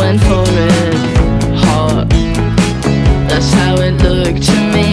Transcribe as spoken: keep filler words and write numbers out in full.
falling for it hard. That's how it looked to me.